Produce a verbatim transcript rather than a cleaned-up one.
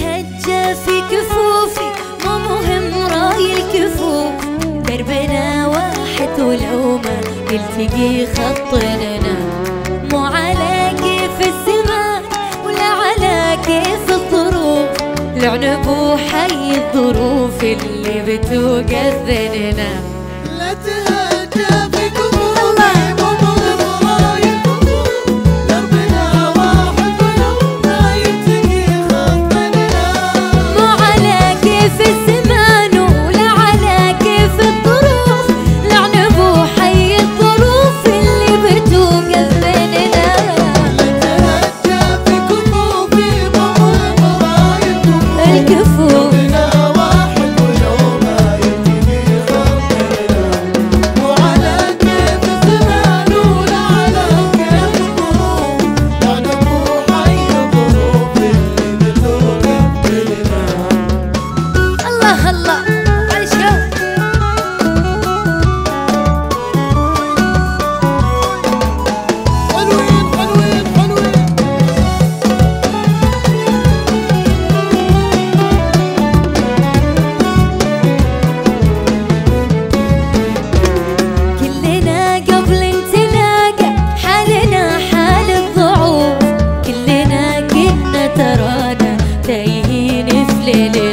لتهجى في كفوفي مو مهم راي الكفوف، دربنا واحد ولو ما يلتقي خطنا، مو على كيف الزمان ولا على كيف الظروف، لعنب وحي الظروف اللي بتوقف ذننا. لا تهجى في كفوفي مو مهم راي الكفوف، دربنا واحد ولو ما يلتقي خطنا، مو على كيف الزمان ولا على كيف الظروف، لعنب وحي الظروف اللي بتوقف بيننا. لا تهجى في كفوفي مو مهم راي الكفوف دربنا واحد ولو ما يلتقي خطنا، مو على كيف الزمان ولا على كيف الظروف، لعنب وحي الظروف اللي بتوقف بيننا. الله الله على الشوق. حلوين حلوين حلوين. كلنا قبل انتلاقى حالنا حال الضعوف، كلنا كنا ترانا تايهين في ليل